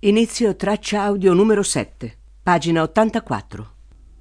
Inizio traccia audio numero 7, pagina 84.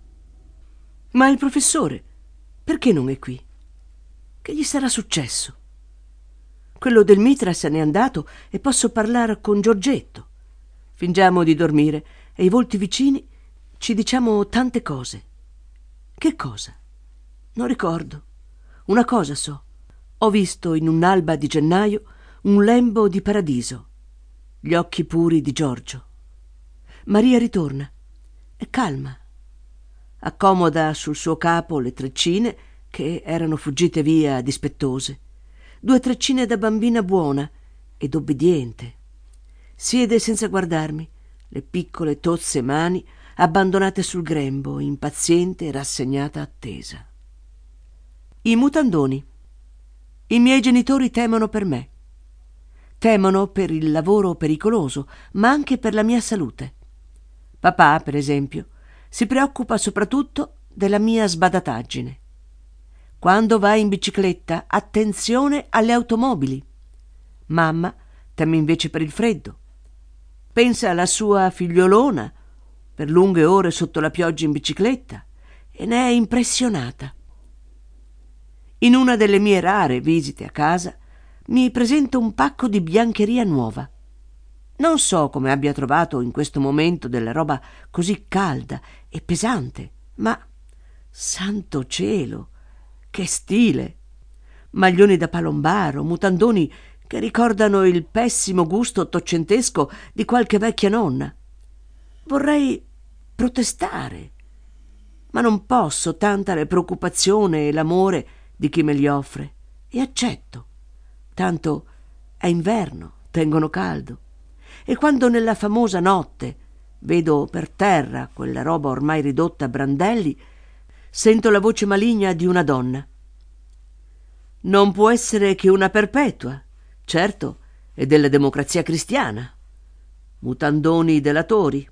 Ma il professore, perché non è qui? Che gli sarà successo? Quello del mitra se n'è andato e posso parlare con Giorgetto. Fingiamo di dormire e i volti vicini ci diciamo tante cose. Che cosa? Non ricordo. Una cosa so. Ho visto in un'alba di gennaio un lembo di paradiso. Gli occhi puri di Giorgio. Maria ritorna. È calma. Accomoda sul suo capo le treccine che erano fuggite via dispettose. 2 treccine da bambina buona ed obbediente. Siede senza guardarmi, le piccole tozze mani abbandonate sul grembo, impaziente e rassegnata attesa. I mutandoni. I miei genitori temono per me. Temono per il lavoro pericoloso, ma anche per la mia salute. Papà, per esempio, si preoccupa soprattutto della mia sbadataggine. Quando va in bicicletta, attenzione alle automobili. Mamma teme invece per il freddo. Pensa alla sua figliolona, per lunghe ore sotto la pioggia in bicicletta, e ne è impressionata. In una delle mie rare visite a casa mi presenta un pacco di biancheria nuova. Non so come abbia trovato in questo momento della roba così calda e pesante, ma, santo cielo, che stile! Maglioni da palombaro, mutandoni che ricordano il pessimo gusto ottocentesco di qualche vecchia nonna. Vorrei protestare, ma non posso, tanta la preoccupazione e l'amore di chi me li offre, e accetto. Tanto è inverno, tengono caldo. E quando nella famosa notte vedo per terra quella roba ormai ridotta a brandelli, sento la voce maligna di una donna. Non può essere che una perpetua, certo, è della Democrazia Cristiana. Mutandoni delatori.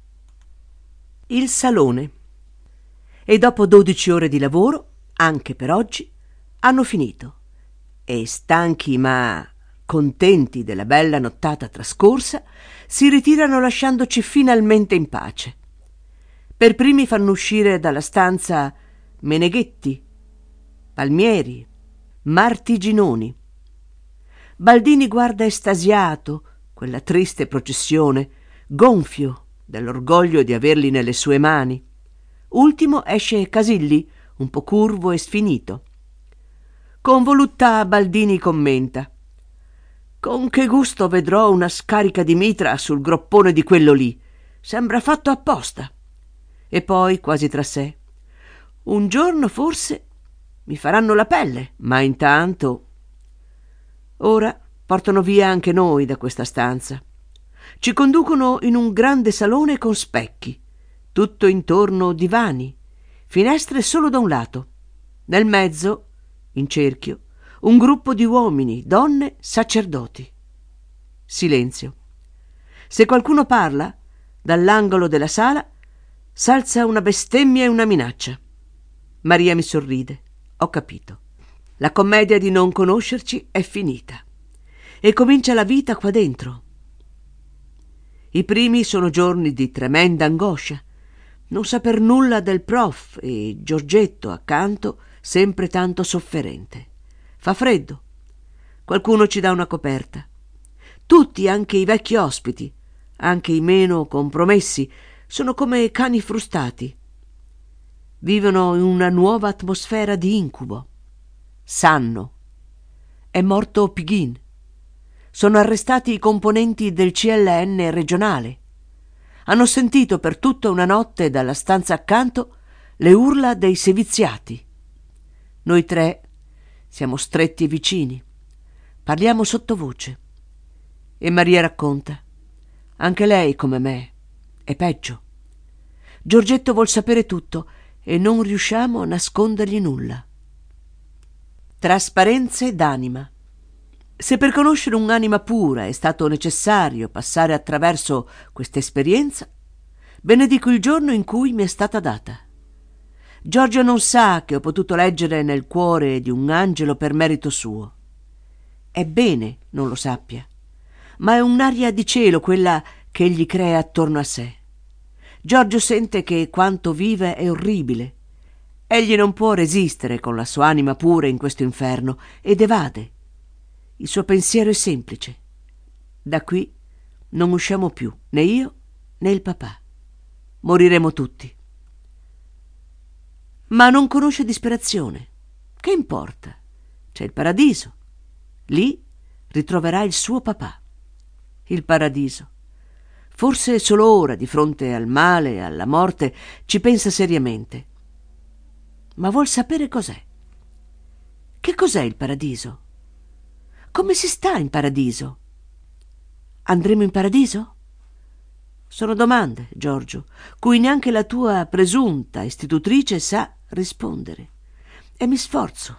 Il salone. E dopo 12 ore di lavoro, anche per oggi, hanno finito. E stanchi ma contenti della bella nottata trascorsa, si ritirano lasciandoci finalmente in pace. Per primi fanno uscire dalla stanza Meneghetti, Palmieri, Martiginoni. Baldini guarda estasiato quella triste processione, gonfio dell'orgoglio di averli nelle sue mani. Ultimo esce Casilli, un po' curvo e sfinito. Con voluttà Baldini commenta: «Con che gusto vedrò una scarica di mitra sul groppone di quello lì. Sembra fatto apposta». E poi, quasi tra sé: «Un giorno forse mi faranno la pelle, ma intanto...» Ora portano via anche noi da questa stanza. Ci conducono in un grande salone con specchi, tutto intorno divani, finestre solo da un lato. Nel mezzo, in cerchio, un gruppo di uomini, donne, sacerdoti. Silenzio. Se qualcuno parla, dall'angolo della sala s'alza una bestemmia e una minaccia. Maria mi sorride. Ho capito. La commedia di non conoscerci è finita. E comincia la vita qua dentro. I primi sono giorni di tremenda angoscia. Non saper nulla del prof e Giorgetto accanto, sempre tanto sofferente. Fa freddo. Qualcuno ci dà una coperta. Tutti, anche i vecchi ospiti, anche i meno compromessi, sono come cani frustati. Vivono in una nuova atmosfera di incubo. Sanno. È morto Pighin. Sono arrestati i componenti del CLN regionale. Hanno sentito per tutta una notte dalla stanza accanto le urla dei seviziati. Noi 3 siamo stretti e vicini. Parliamo sottovoce. E Maria racconta. Anche lei, come me, è peggio. Giorgetto vuol sapere tutto e non riusciamo a nascondergli nulla. Trasparenze d'anima. Se per conoscere un'anima pura è stato necessario passare attraverso questa esperienza, benedico il giorno in cui mi è stata data. Giorgio non sa che ho potuto leggere nel cuore di un angelo per merito suo. È bene non lo sappia, ma è un'aria di cielo quella che egli crea attorno a sé. Giorgio sente che quanto vive è orribile. Egli non può resistere con la sua anima pura in questo inferno ed evade. Il suo pensiero è semplice. Da qui non usciamo più, né io né il papà. Moriremo tutti. Ma non conosce disperazione. Che importa? C'è il paradiso. Lì ritroverà il suo papà. Il paradiso. Forse solo ora, di fronte al male e alla morte, ci pensa seriamente. Ma vuol sapere cos'è. Che cos'è il paradiso? Come si sta in paradiso? Andremo in paradiso? Sono domande, Giorgio, cui neanche la tua presunta istitutrice sa rispondere. E mi sforzo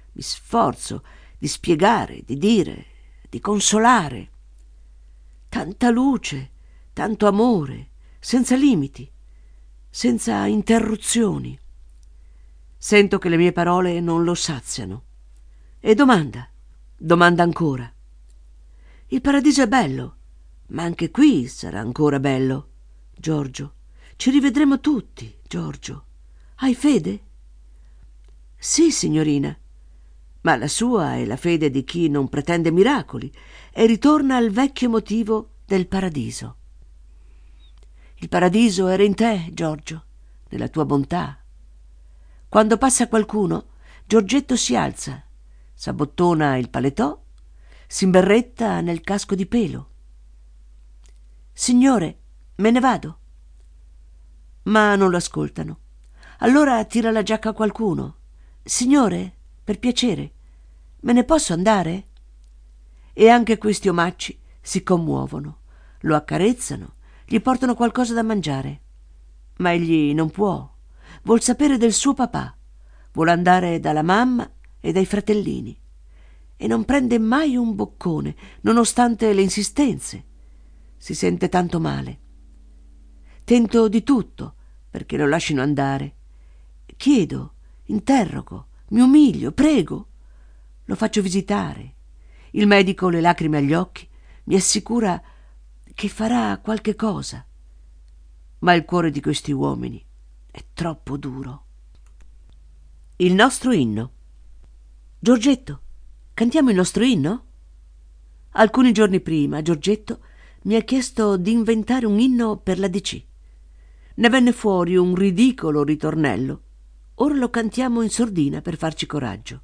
di spiegare, di dire, di consolare. Tanta luce, tanto amore, senza limiti, senza interruzioni. Sento che le mie parole non lo saziano. E domanda ancora. Il paradiso è bello, ma anche qui sarà ancora bello. Giorgio, ci rivedremo tutti, Giorgio. Hai fede? Sì, signorina, ma la sua è la fede di chi non pretende miracoli e ritorna al vecchio motivo del paradiso. Il paradiso era in te, Giorgio, nella tua bontà. Quando passa qualcuno, Giorgetto si alza, s'abbottona il paletò, s'imberretta nel casco di pelo. Signore, me ne vado. Ma non lo ascoltano. Allora tira la giacca a qualcuno. Signore, per piacere, me ne posso andare? E anche questi omacci si commuovono, lo accarezzano, gli portano qualcosa da mangiare. Ma egli non può. Vuol sapere del suo papà, vuol andare dalla mamma e dai fratellini. E non prende mai un boccone, nonostante le insistenze. Si sente tanto male. Tento di tutto perché lo lascino andare. Chiedo, interrogo, mi umilio, prego. Lo faccio visitare. Il medico, le lacrime agli occhi, mi assicura che farà qualche cosa. Ma il cuore di questi uomini è troppo duro. Il nostro inno. Giorgetto, cantiamo il nostro inno? Alcuni giorni prima Giorgetto mi ha chiesto di inventare un inno per la DC. Ne venne fuori un ridicolo ritornello. Ora lo cantiamo in sordina per farci coraggio.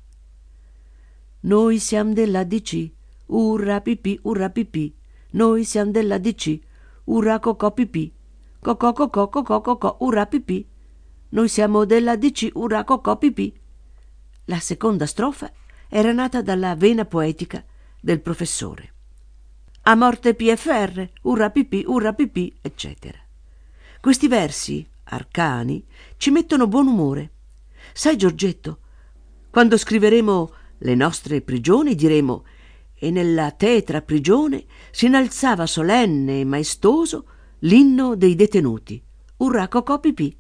Noi siamo della DC, urra pipì, noi siamo della DC, urra cocò pipì, cocò cocò cocò cocò, urra pipì. Noi siamo della DC, urra cocò pipì. La seconda strofa era nata dalla vena poetica del professore. A morte PFR, urra pipì, eccetera. Questi versi, arcani, ci mettono buon umore. Sai, Giorgetto, quando scriveremo le nostre prigioni diremo: e nella tetra prigione si innalzava solenne e maestoso l'inno dei detenuti. Urrà cocò pipì.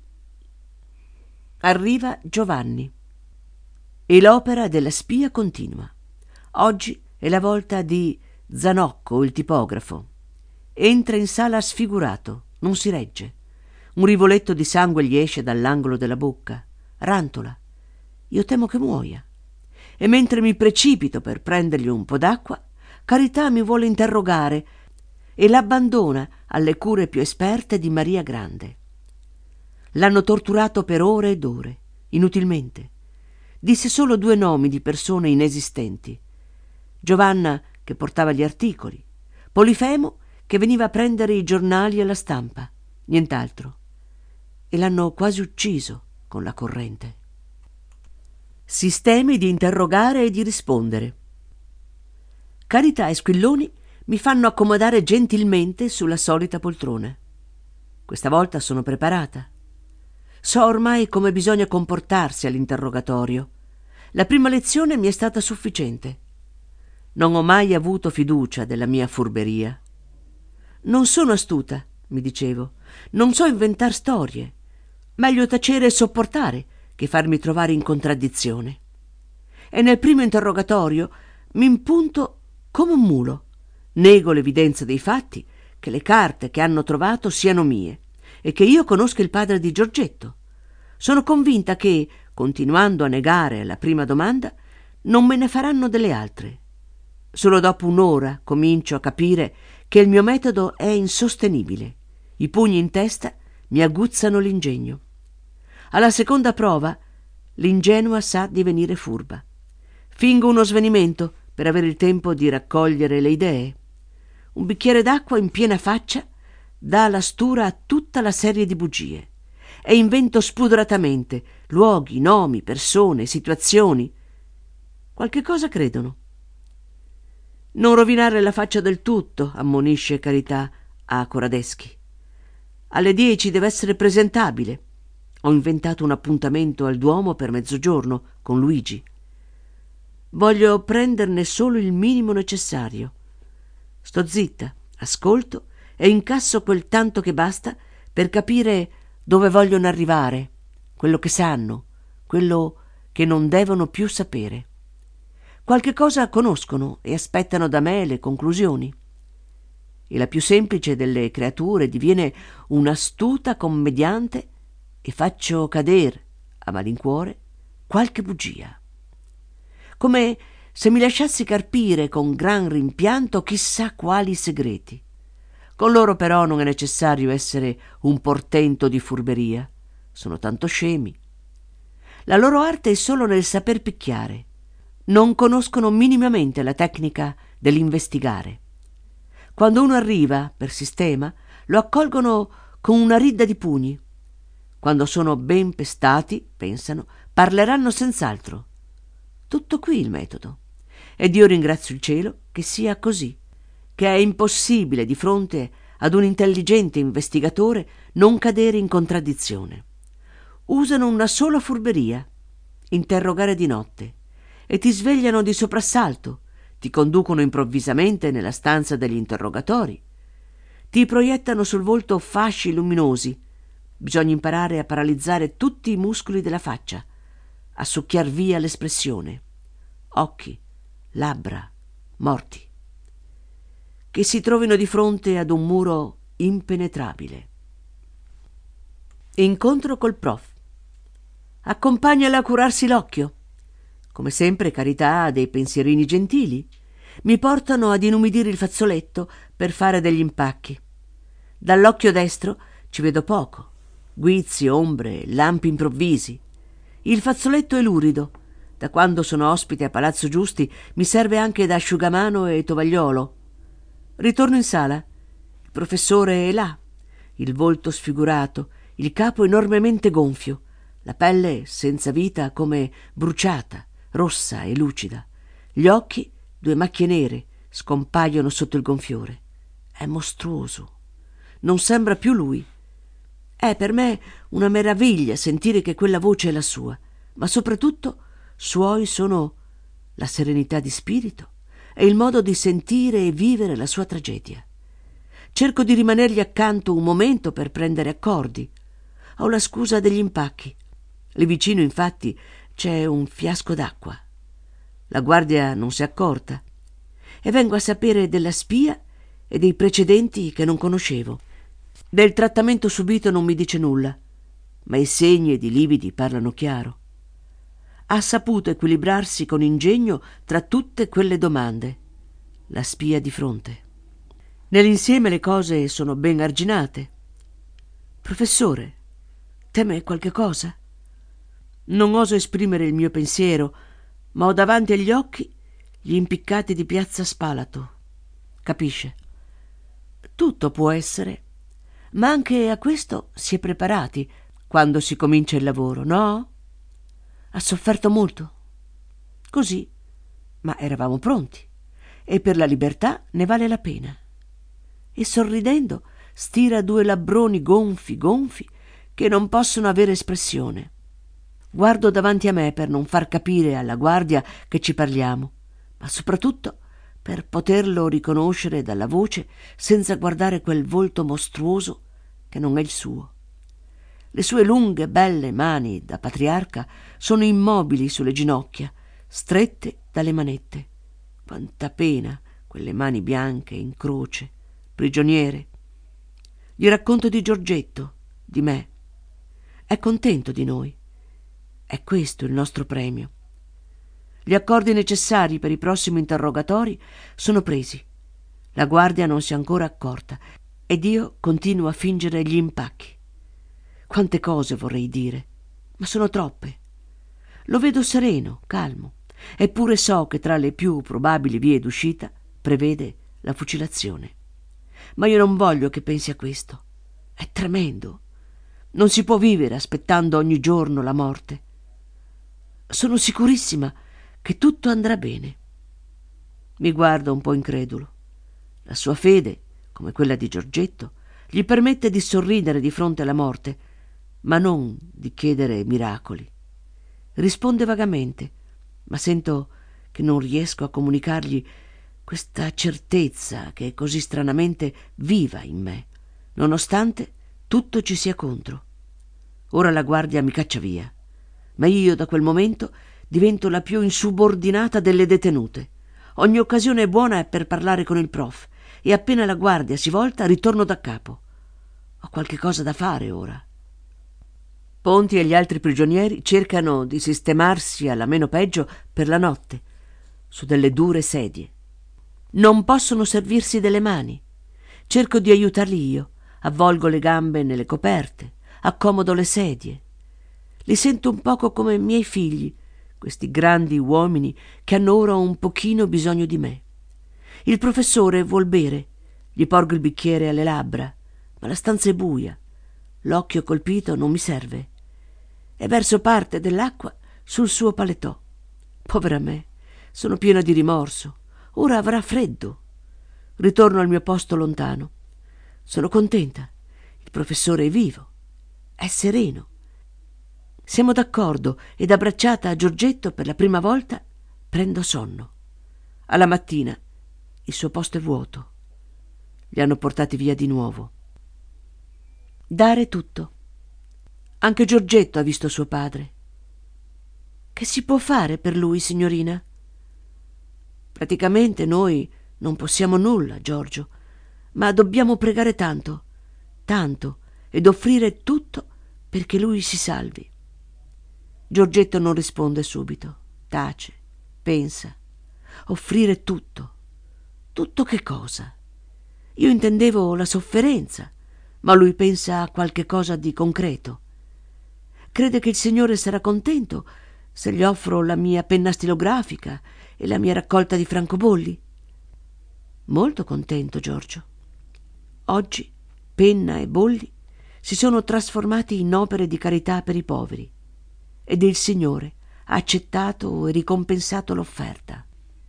Arriva Giovanni e l'opera della spia continua. Oggi è la volta di Zanocco, il tipografo. Entra in sala sfigurato, non si regge. Un rivoletto di sangue gli esce dall'angolo della bocca. Rantola. Io temo che muoia. E mentre mi precipito per prendergli un po' d'acqua, Carità mi vuole interrogare e l'abbandona alle cure più esperte di Maria Grande. L'hanno torturato per ore ed ore, inutilmente. Disse solo 2 nomi di persone inesistenti. Giovanna, che portava gli articoli, Polifemo, che veniva a prendere i giornali e la stampa, nient'altro. E l'hanno quasi ucciso con la corrente. Sistemi di interrogare e di rispondere. Carità e Squilloni mi fanno accomodare gentilmente sulla solita poltrona. Questa volta sono preparata. So ormai come bisogna comportarsi all'interrogatorio. La prima lezione mi è stata sufficiente. Non ho mai avuto fiducia della mia furberia. Non sono astuta, mi dicevo. Non so inventar storie. Meglio tacere e sopportare che farmi trovare in contraddizione. E nel primo interrogatorio mi impunto come un mulo. Nego l'evidenza dei fatti che le carte che hanno trovato siano mie e che io conosca il padre di Giorgetto. Sono convinta che, continuando a negare la prima domanda, non me ne faranno delle altre. Solo dopo un'ora comincio a capire che il mio metodo è insostenibile. I pugni in testa mi aguzzano l'ingegno. Alla seconda prova l'ingenua sa divenire furba. Fingo uno svenimento per avere il tempo di raccogliere le idee. Un bicchiere d'acqua in piena faccia dà la stura a tutta la serie di bugie e invento spudoratamente luoghi, nomi, persone, situazioni. Qualche cosa credono. Non rovinare la faccia del tutto, ammonisce Carità a Coradeschi. Alle 10 deve essere presentabile. Ho inventato un appuntamento al Duomo per mezzogiorno con Luigi. Voglio prenderne solo il minimo necessario. Sto zitta, ascolto e incasso quel tanto che basta per capire dove vogliono arrivare, quello che sanno, quello che non devono più sapere. Qualche cosa conoscono e aspettano da me le conclusioni. E la più semplice delle creature diviene un'astuta commediante e faccio cadere a malincuore qualche bugia. Come se mi lasciassi carpire con gran rimpianto chissà quali segreti. Con loro però non è necessario essere un portento di furberia. Sono tanto scemi. La loro arte è solo nel saper picchiare. Non conoscono minimamente la tecnica dell'investigare. Quando uno arriva per sistema, lo accolgono con una ridda di pugni. Quando sono ben pestati, pensano, parleranno senz'altro. Tutto qui il metodo. Ed io ringrazio il cielo che sia così, che è impossibile di fronte ad un intelligente investigatore non cadere in contraddizione. Usano una sola furberia, interrogare di notte, e ti svegliano di soprassalto, ti conducono improvvisamente nella stanza degli interrogatori, ti proiettano sul volto fasci luminosi. Bisogna imparare a paralizzare tutti i muscoli della faccia, a succhiar via l'espressione. Occhi, labbra, morti. Che si trovino di fronte ad un muro impenetrabile. Incontro col prof. Accompagnala a curarsi l'occhio. Come sempre Carità ha dei pensierini gentili. Mi portano ad inumidire il fazzoletto per fare degli impacchi. Dall'occhio destro ci vedo poco. Guizzi, ombre, lampi improvvisi. Il fazzoletto è lurido. Da quando sono ospite a Palazzo Giusti mi serve anche da asciugamano e tovagliolo. Ritorno in sala. Il professore è là. Il volto sfigurato, il capo enormemente gonfio, la pelle senza vita come bruciata, rossa e lucida. Gli occhi, 2 macchie nere, scompaiono sotto il gonfiore. È mostruoso. Non sembra più lui. È per me una meraviglia sentire che quella voce è la sua, ma soprattutto suoi sono la serenità di spirito e il modo di sentire e vivere la sua tragedia. Cerco di rimanergli accanto un momento per prendere accordi. Ho la scusa degli impacchi. Lì vicino, infatti, c'è un fiasco d'acqua. La guardia non si è accorta e vengo a sapere della spia e dei precedenti che non conoscevo. Del trattamento subito non mi dice nulla, ma i segni ed i lividi parlano chiaro. Ha saputo equilibrarsi con ingegno tra tutte quelle domande. La spia di fronte. Nell'insieme le cose sono ben arginate. Professore, teme qualche cosa? Non oso esprimere il mio pensiero, ma ho davanti agli occhi gli impiccati di piazza Spalato. Capisce? Tutto può essere, ma anche a questo si è preparati quando si comincia il lavoro, no? Ha sofferto molto? Così, ma eravamo pronti, e per la libertà ne vale la pena. E sorridendo stira 2 labbroni gonfi che non possono avere espressione. Guardo davanti a me per non far capire alla guardia che ci parliamo, ma soprattutto per poterlo riconoscere dalla voce senza guardare quel volto mostruoso che non è il suo. Le sue lunghe, belle mani da patriarca sono immobili sulle ginocchia, strette dalle manette. Quanta pena quelle mani bianche in croce, prigioniere. Gli racconto di Giorgetto, di me. È contento di noi. È questo il nostro premio. Gli accordi necessari per i prossimi interrogatori sono presi. La guardia non si è ancora accorta ed io continuo a fingere gli impacchi. Quante cose vorrei dire, ma sono troppe. Lo vedo sereno, calmo, eppure so che tra le più probabili vie d'uscita prevede la fucilazione. Ma io non voglio che pensi a questo. È tremendo. Non si può vivere aspettando ogni giorno la morte. Sono sicurissima che tutto andrà bene. Mi guarda un po' incredulo. La sua fede, come quella di Giorgetto, gli permette di sorridere di fronte alla morte, ma non di chiedere miracoli. Risponde vagamente, ma sento che non riesco a comunicargli questa certezza che è così stranamente viva in me, nonostante tutto ci sia contro. Ora la guardia mi caccia via, ma io da quel momento divento la più insubordinata delle detenute. Ogni occasione è buona per parlare con il prof e appena la guardia si volta ritorno da capo. Ho qualche cosa da fare ora. Ponti e gli altri prigionieri cercano di sistemarsi alla meno peggio per la notte, su delle dure sedie. Non possono servirsi delle mani. Cerco di aiutarli io, avvolgo le gambe nelle coperte, accomodo le sedie. Li sento un poco come miei figli, questi grandi uomini che hanno ora un pochino bisogno di me. Il professore vuol bere, gli porgo il bicchiere alle labbra, ma la stanza è buia. L'occhio colpito non mi serve e verso parte dell'acqua sul suo paletò. Povera me, sono piena di rimorso. Ora avrà freddo. Ritorno al mio posto lontano. Sono contenta. Il professore è vivo. È sereno. Siamo d'accordo ed abbracciata a Giorgetto per la prima volta prendo sonno. Alla mattina il suo posto è vuoto. Li hanno portati via di nuovo. Dare tutto. Anche Giorgetto ha visto suo padre. Che si può fare per lui, signorina? Praticamente noi non possiamo nulla, Giorgio, ma dobbiamo pregare tanto, tanto, ed offrire tutto perché lui si salvi. Giorgetto non risponde subito, tace, pensa. Offrire tutto. Tutto che cosa? Io intendevo la sofferenza, ma lui pensa a qualche cosa di concreto. Crede che il Signore sarà contento se gli offro la mia penna stilografica e la mia raccolta di francobolli? Molto contento, Giorgio. Oggi penna e bolli si sono trasformati in opere di carità per i poveri ed il Signore ha accettato e ricompensato l'offerta.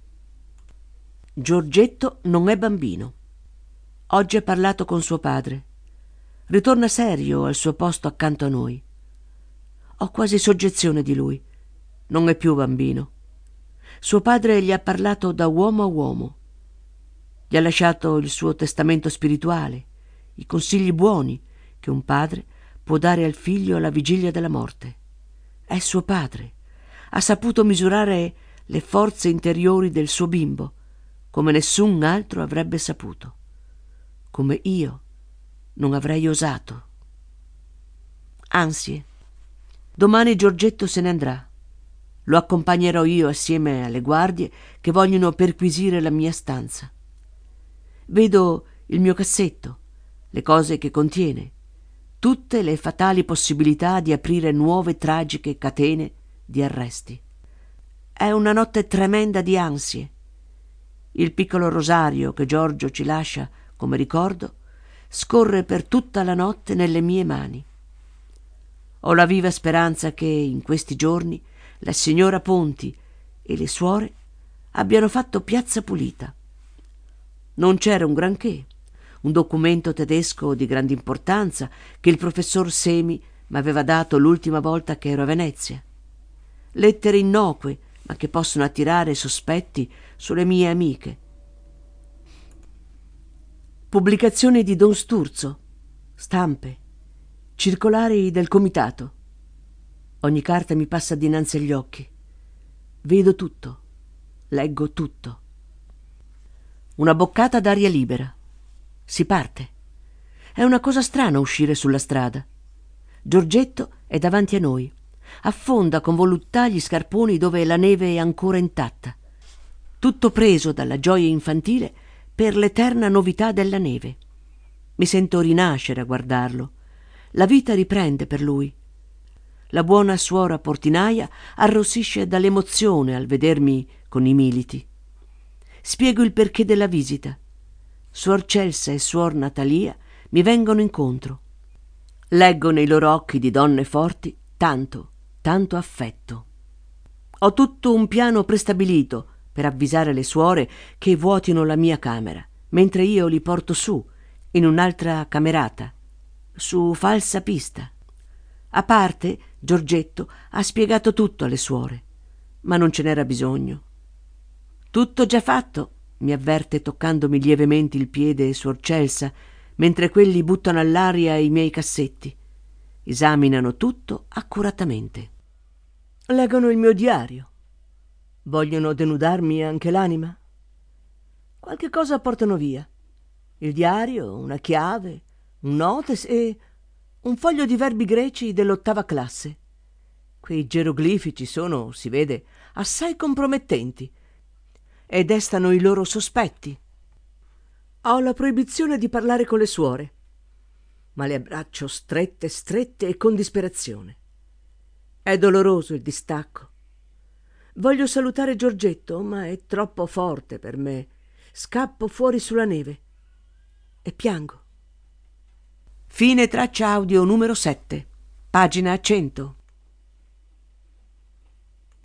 Giorgetto non è bambino. Oggi ha parlato con suo padre. Ritorna serio al suo posto accanto a noi. Ho quasi soggezione di lui. Non è più bambino. Suo padre gli ha parlato da uomo a uomo. Gli ha lasciato il suo testamento spirituale, i consigli buoni che un padre può dare al figlio alla vigilia della morte. È suo padre. Ha saputo misurare le forze interiori del suo bimbo, come nessun altro avrebbe saputo. Come io non avrei osato. Ansie. Domani Giorgetto se ne andrà. Lo accompagnerò io assieme alle guardie che vogliono perquisire la mia stanza. Vedo il mio cassetto, le cose che contiene, tutte le fatali possibilità di aprire nuove tragiche catene di arresti. È una notte tremenda di ansie. Il piccolo rosario che Giorgio ci lascia come ricordo scorre per tutta la notte nelle mie mani. Ho la viva speranza che in questi giorni la signora Ponti e le suore abbiano fatto piazza pulita. Non c'era un granché, un documento tedesco di grande importanza che il professor Semi m'aveva dato l'ultima volta che ero a Venezia. Lettere innocue, ma che possono attirare sospetti sulle mie amiche. Pubblicazioni di Don Sturzo, stampe, circolari del comitato. Ogni carta mi passa dinanzi agli occhi. Vedo tutto, leggo tutto. Una boccata d'aria libera. Si parte. È una cosa strana uscire sulla strada. Giorgetto è davanti a noi. Affonda con voluttà gli scarponi dove la neve è ancora intatta. Tutto preso dalla gioia infantile per l'eterna novità della neve. Mi sento rinascere a guardarlo. La vita riprende per lui. La buona suora portinaia arrossisce dall'emozione al vedermi con i militi. Spiego il perché della visita. Suor Celsa e suor Natalia mi vengono incontro. Leggo nei loro occhi di donne forti tanto affetto. Ho tutto un piano prestabilito per avvisare le suore che vuotino la mia camera, mentre io li porto su, in un'altra camerata, su falsa pista. A parte, Giorgetto ha spiegato tutto alle suore, ma non ce n'era bisogno. Tutto già fatto, mi avverte toccandomi lievemente il piede suor Celsa, mentre quelli buttano all'aria i miei cassetti. Esaminano tutto accuratamente. Leggono il mio diario. Vogliono denudarmi anche l'anima? Qualche cosa portano via. Il diario, una chiave, un notice e un foglio di verbi greci dell'8ª classe. Quei geroglifici sono, si vede, assai compromettenti e destano i loro sospetti. Ho la proibizione di parlare con le suore, ma le abbraccio strette e con disperazione. È doloroso il distacco. Voglio salutare Giorgetto, ma è troppo forte per me. Scappo fuori sulla neve e piango. Fine traccia audio numero 7, pagina 100.